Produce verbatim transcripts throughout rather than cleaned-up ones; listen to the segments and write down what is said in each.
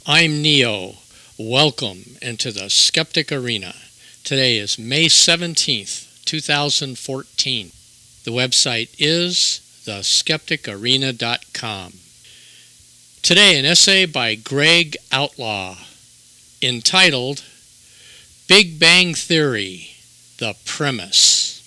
I'm Neo. Welcome into the Skeptic Arena. Today is May seventeenth, two thousand fourteen. The website is the skeptic arena dot com. Today, an essay by Greg Outlaw entitled Big Bang Theory, the Premise.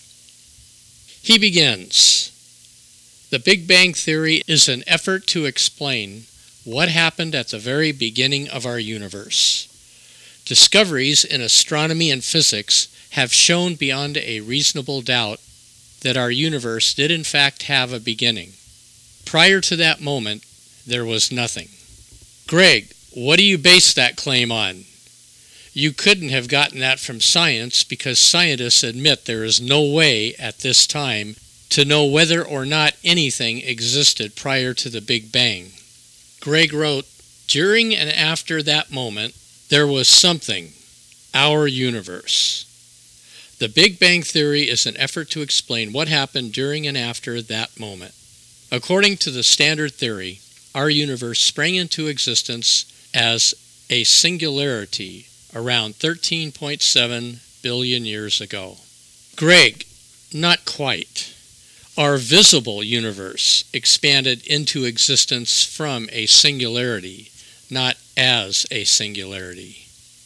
He begins, The Big Bang Theory is an effort to explain what happened at the very beginning of our universe. Discoveries in astronomy and physics have shown beyond a reasonable doubt that our universe did in fact have a beginning. Prior to that moment, there was nothing. Greg, what do you base that claim on? You couldn't have gotten that from science because scientists admit there is no way at this time to know whether or not anything existed prior to the Big Bang. Greg wrote, during and after that moment, there was something, our universe. The Big Bang Theory is an effort to explain what happened during and after that moment. According to the standard theory, our universe sprang into existence as a singularity around thirteen point seven billion years ago. Greg, not quite. Our visible universe expanded into existence from a singularity, not as a singularity.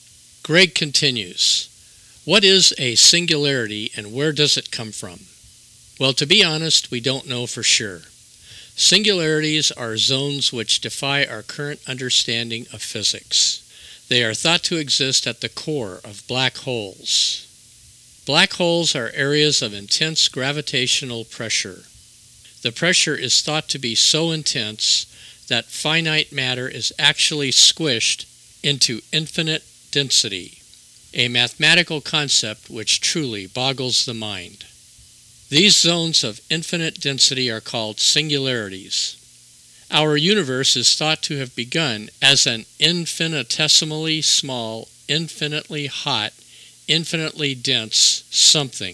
Greg continues, what is a singularity and where does it come from? Well, to be honest, we don't know for sure. Singularities are zones which defy our current understanding of physics. They are thought to exist at the core of black holes. Black holes are areas of intense gravitational pressure. The pressure is thought to be so intense that finite matter is actually squished into infinite density, a mathematical concept which truly boggles the mind. These zones of infinite density are called singularities. Our universe is thought to have begun as an infinitesimally small, infinitely hot, infinitely dense something,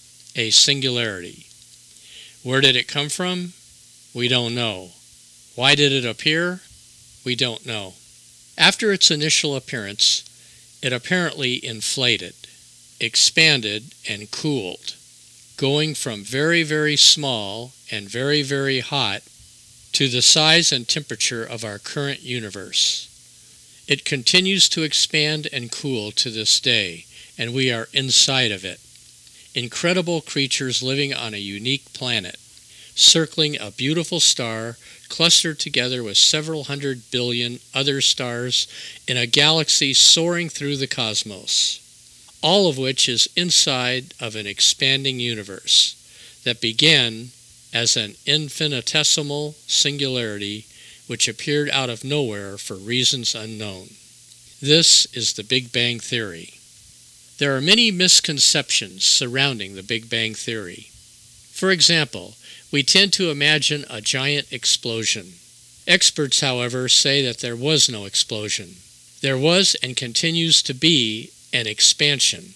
a singularity. Where did it come from? We don't know. Why did it appear? We don't know. After its initial appearance, it apparently inflated, expanded, and cooled, going from very, very small and very, very hot to the size and temperature of our current universe. It continues to expand and cool to this day, and we are inside of it. Incredible creatures living on a unique planet, circling a beautiful star clustered together with several hundred billion other stars in a galaxy soaring through the cosmos, all of which is inside of an expanding universe that began as an infinitesimal singularity which appeared out of nowhere for reasons unknown. This is the Big Bang Theory. There are many misconceptions surrounding the Big Bang Theory. For example, we tend to imagine a giant explosion. Experts, however, say that there was no explosion. There was and continues to be an expansion.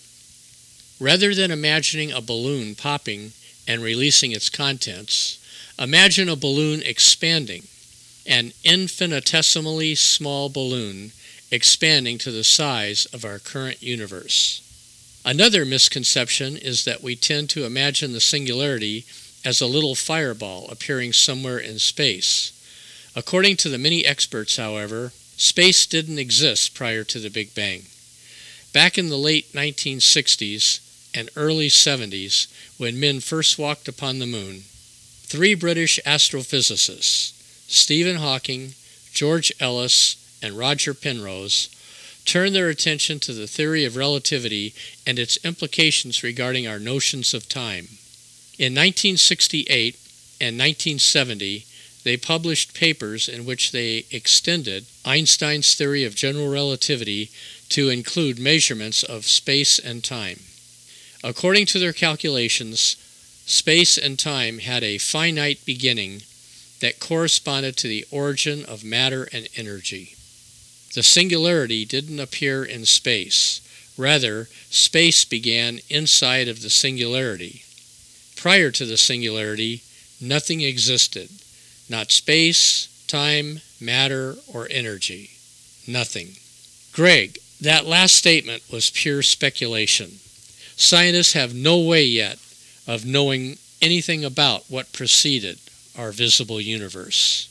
Rather than imagining a balloon popping and releasing its contents, imagine a balloon expanding, an infinitesimally small balloon expanding to the size of our current universe. Another misconception is that we tend to imagine the singularity as a little fireball appearing somewhere in space. According to the many experts, however, space didn't exist prior to the Big Bang. Back in the late nineteen sixties and early seventies, when men first walked upon the moon, three British astrophysicists, Stephen Hawking, George Ellis, and Roger Penrose, turned their attention to the theory of relativity and its implications regarding our notions of time. In nineteen sixty-eight and nineteen seventy, they published papers in which they extended Einstein's theory of general relativity to include measurements of space and time. According to their calculations, space and time had a finite beginning that corresponded to the origin of matter and energy. The singularity didn't appear in space. Rather, space began inside of the singularity. Prior to the singularity, nothing existed, not space, time, matter, or energy. nothing. Greg, that last statement was pure speculation. Scientists have no way yet of knowing anything about what preceded our visible universe.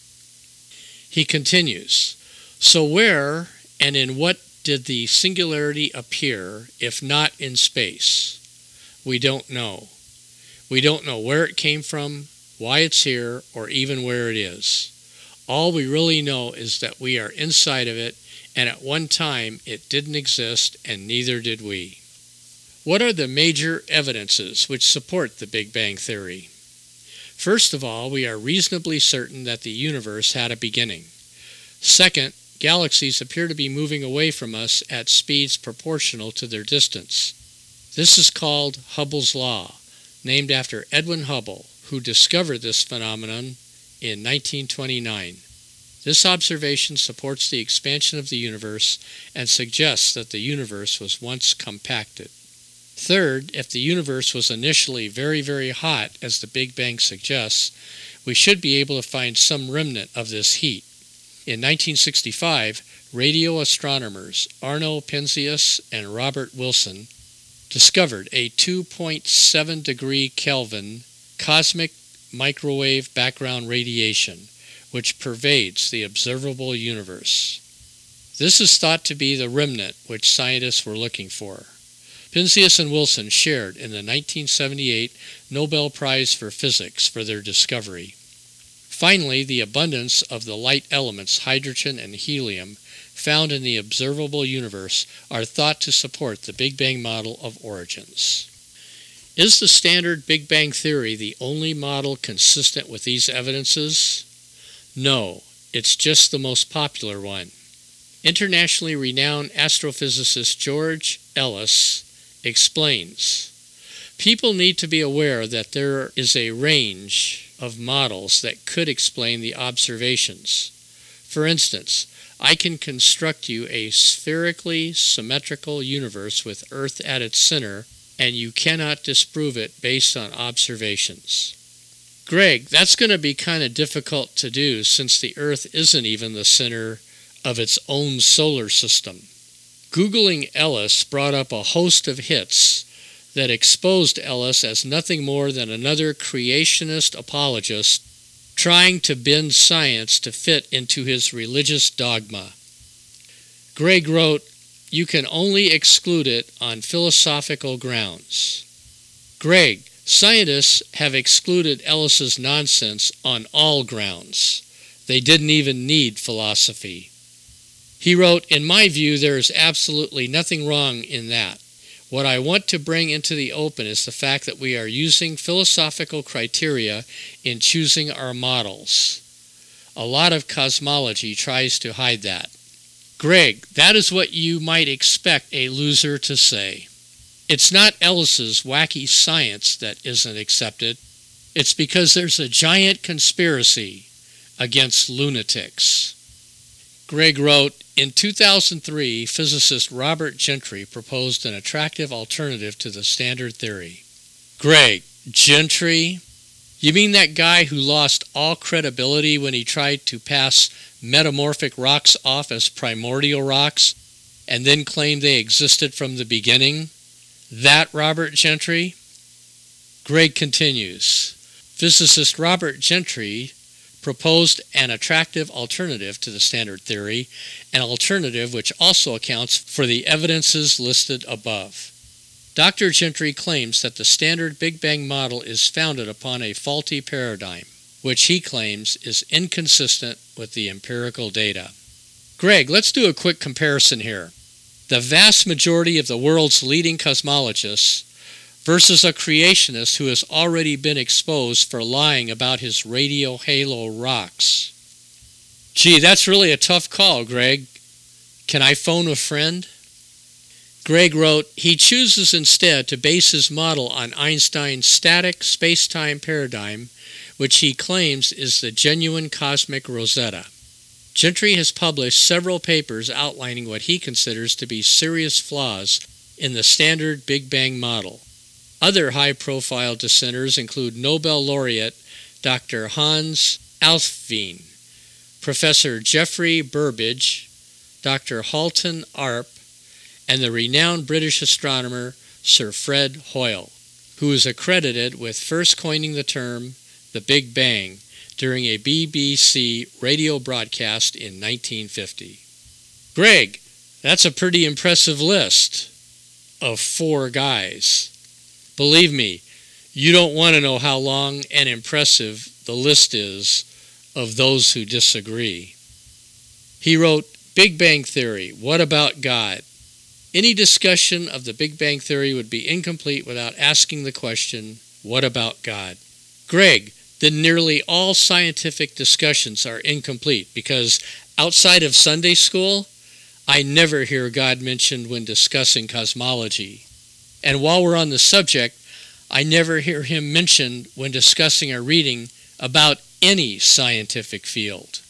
He continues, so where and in what did the singularity appear, if not in space? We don't know. We don't know where it came from, why it's here, or even where it is. All we really know is that we are inside of it, and at one time it didn't exist, and neither did we. What are the major evidences which support the Big Bang Theory? First of all, we are reasonably certain that the universe had a beginning. Second, galaxies appear to be moving away from us at speeds proportional to their distance. This is called Hubble's Law, named after Edwin Hubble, who discovered this phenomenon in nineteen twenty-nine. This observation supports the expansion of the universe and suggests that the universe was once compacted. Third, if the universe was initially very, very hot, as the Big Bang suggests, we should be able to find some remnant of this heat. In nineteen sixty-five, radio astronomers Arno Penzias and Robert Wilson discovered a two point seven degree Kelvin cosmic microwave background radiation, which pervades the observable universe. This is thought to be the remnant which scientists were looking for. Penzias and Wilson shared in the nineteen seventy-eight Nobel Prize for Physics for their discovery. Finally, the abundance of the light elements hydrogen and helium found in the observable universe are thought to support the Big Bang model of origins. Is the standard Big Bang theory the only model consistent with these evidences? No, it's just the most popular one. Internationally renowned astrophysicist George Ellis explains, people need to be aware that there is a range of models that could explain the observations. For instance, I can construct you a spherically symmetrical universe with Earth at its center, and you cannot disprove it based on observations. Greg, that's going to be kind of difficult to do since the Earth isn't even the center of its own solar system. Googling Ellis brought up a host of hits that exposed Ellis as nothing more than another creationist apologist trying to bend science to fit into his religious dogma. Greg wrote, "You can only exclude it on philosophical grounds." Greg, scientists have excluded Ellis's nonsense on all grounds. They didn't even need philosophy. He wrote, "In my view, there is absolutely nothing wrong in that. What I want to bring into the open is the fact that we are using philosophical criteria in choosing our models. A lot of cosmology tries to hide that." Greg, that is what you might expect a loser to say. It's not Ellis's wacky science that isn't accepted. It's because there's a giant conspiracy against lunatics. Greg wrote, in two thousand three, physicist Robert Gentry proposed an attractive alternative to the standard theory. Greg, Gentry? You mean that guy who lost all credibility when he tried to pass metamorphic rocks off as primordial rocks and then claimed they existed from the beginning? That Robert Gentry? Greg continues, physicist Robert Gentry proposed an attractive alternative to the standard theory, an alternative which also accounts for the evidences listed above. Doctor Gentry claims that the standard Big Bang model is founded upon a faulty paradigm, which he claims is inconsistent with the empirical data. Greg, let's do a quick comparison here. The vast majority of the world's leading cosmologists versus a creationist who has already been exposed for lying about his radio halo rocks. Gee, that's really a tough call, Greg. Can I phone a friend? Greg wrote, he chooses instead to base his model on Einstein's static space-time paradigm, which he claims is the genuine cosmic Rosetta. Gentry has published several papers outlining what he considers to be serious flaws in the standard Big Bang model. Other high-profile dissenters include Nobel laureate Doctor Hans Alfvén, Professor Jeffrey Burbidge, Doctor Halton Arp, and the renowned British astronomer Sir Fred Hoyle, who is accredited with first coining the term the Big Bang during a B B C radio broadcast in nineteen fifty. Greg, that's a pretty impressive list of four guys. Believe me, you don't want to know how long and impressive the list is of those who disagree. He wrote, Big Bang Theory, what about God? Any discussion of the Big Bang Theory would be incomplete without asking the question, what about God? Greg, then nearly all scientific discussions are incomplete because outside of Sunday school, I never hear God mentioned when discussing cosmology. And while we're on the subject, I never hear him mentioned when discussing or reading about any scientific field.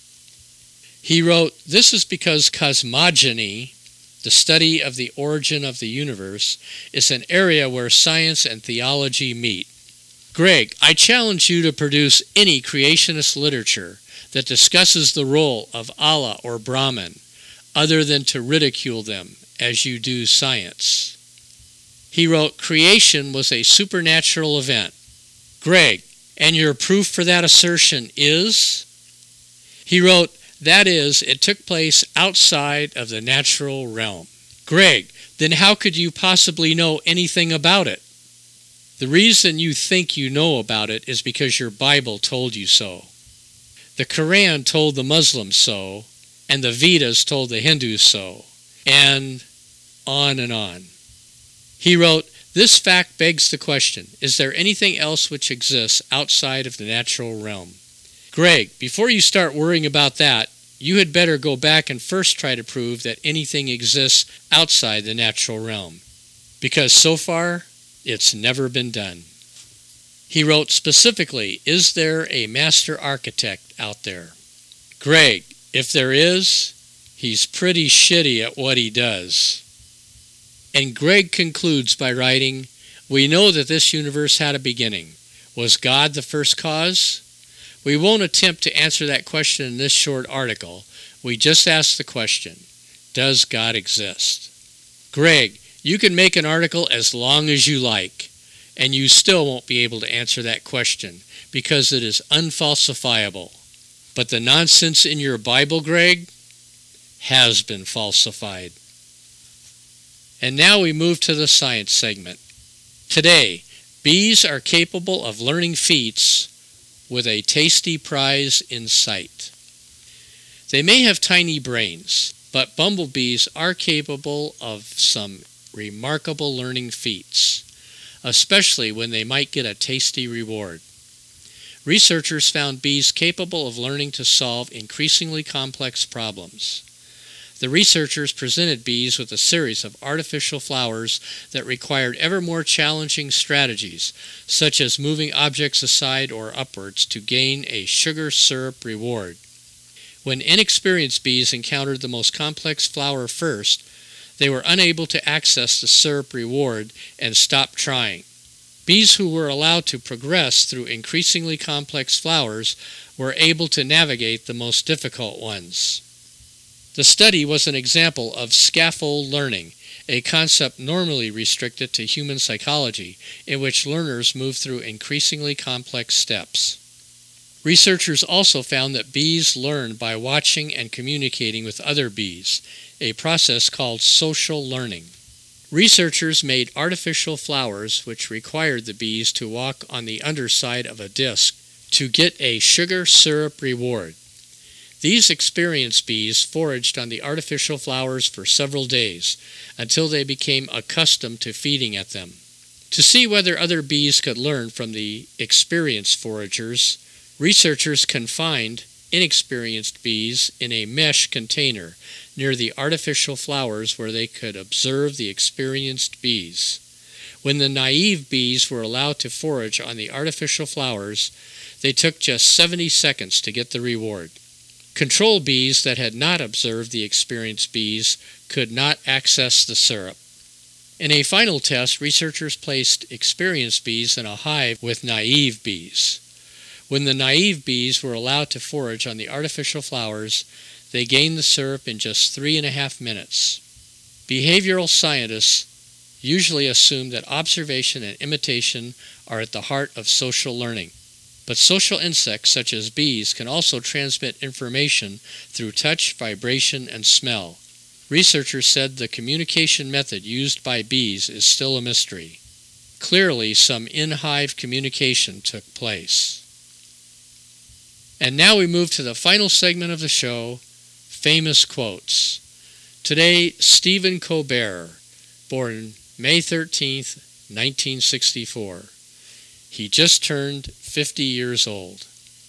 He wrote, this is because cosmogony, the study of the origin of the universe, is an area where science and theology meet. Greg, I challenge you to produce any creationist literature that discusses the role of Allah or Brahman, other than to ridicule them as you do science. He wrote, creation was a supernatural event. Greg, and your proof for that assertion is? He wrote, that is, it took place outside of the natural realm. Greg, then how could you possibly know anything about it? The reason you think you know about it is because your Bible told you so. The Quran told the Muslims so, and the Vedas told the Hindus so, and on and on. He wrote, this fact begs the question, is there anything else which exists outside of the natural realm? Greg, before you start worrying about that, you had better go back and first try to prove that anything exists outside the natural realm, because so far, it's never been done. He wrote specifically, is there a master architect out there? Greg, if there is, he's pretty shitty at what he does. And Greg concludes by writing, we know that this universe had a beginning. Was God the first cause? We won't attempt to answer that question in this short article. We just ask the question, does God exist? Greg, you can make an article as long as you like, and you still won't be able to answer that question because it is unfalsifiable. But the nonsense in your Bible, Greg, has been falsified. And now we move to the science segment. Today, bees are capable of learning feats with a tasty prize in sight. They may have tiny brains, but bumblebees are capable of some remarkable learning feats, especially when they might get a tasty reward. Researchers found bees capable of learning to solve increasingly complex problems. The researchers presented bees with a series of artificial flowers that required ever more challenging strategies, such as moving objects aside or upwards to gain a sugar syrup reward. When inexperienced bees encountered the most complex flower first, they were unable to access the syrup reward and stopped trying. Bees who were allowed to progress through increasingly complex flowers were able to navigate the most difficult ones. The study was an example of scaffold learning, a concept normally restricted to human psychology, in which learners move through increasingly complex steps. Researchers also found that bees learn by watching and communicating with other bees, a process called social learning. Researchers made artificial flowers which required the bees to walk on the underside of a disc to get a sugar syrup reward. These experienced bees foraged on the artificial flowers for several days until they became accustomed to feeding at them. To see whether other bees could learn from the experienced foragers, researchers confined inexperienced bees in a mesh container near the artificial flowers where they could observe the experienced bees. When the naive bees were allowed to forage on the artificial flowers, they took just seventy seconds to get the reward. Control bees that had not observed the experienced bees could not access the syrup. In a final test, researchers placed experienced bees in a hive with naive bees. When the naive bees were allowed to forage on the artificial flowers, they gain the syrup in just three and a half minutes. Behavioral scientists usually assume that observation and imitation are at the heart of social learning. But social insects such as bees can also transmit information through touch, vibration, and smell. Researchers said the communication method used by bees is still a mystery. Clearly, some in-hive communication took place. And now we move to the final segment of the show, Famous Quotes. Today, Stephen Colbert, born May thirteenth, nineteen sixty-four. He just turned fifty years old.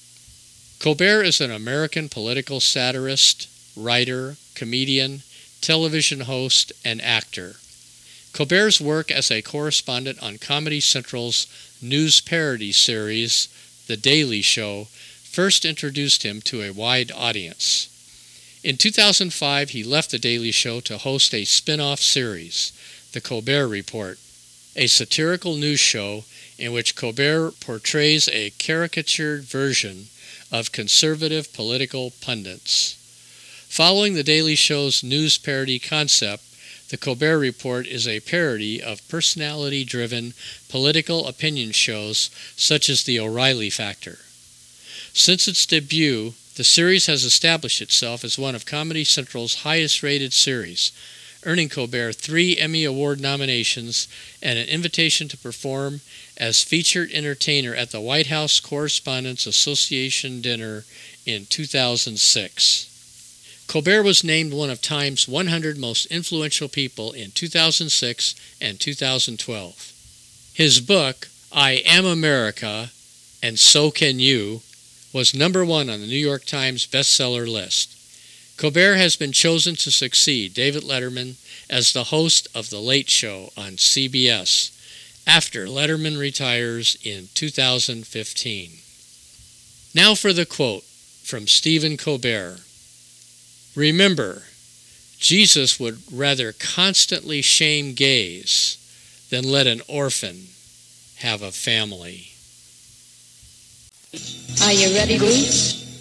Colbert is an American political satirist, writer, comedian, television host, and actor. Colbert's work as a correspondent on Comedy Central's news parody series, The Daily Show, first introduced him to a wide audience. In two thousand five, he left The Daily Show to host a spin-off series, The Colbert Report, a satirical news show in which Colbert portrays a caricatured version of conservative political pundits. Following The Daily Show's news parody concept, The Colbert Report is a parody of personality-driven political opinion shows such as The O'Reilly Factor. Since its debut, the series has established itself as one of Comedy Central's highest-rated series, earning Colbert three Emmy Award nominations and an invitation to perform as featured entertainer at the White House Correspondents Association dinner in two thousand six. Colbert was named one of Time's one hundred most influential people in two thousand six and two thousand twelve. His book, I Am America, and So Can You, was number one on the New York Times bestseller list. Colbert has been chosen to succeed David Letterman as the host of The Late Show on C B S after Letterman retires in two thousand fifteen. Now for the quote from Stephen Colbert. Remember, Jesus would rather constantly shame gays than let an orphan have a family. Are you ready, Bruce?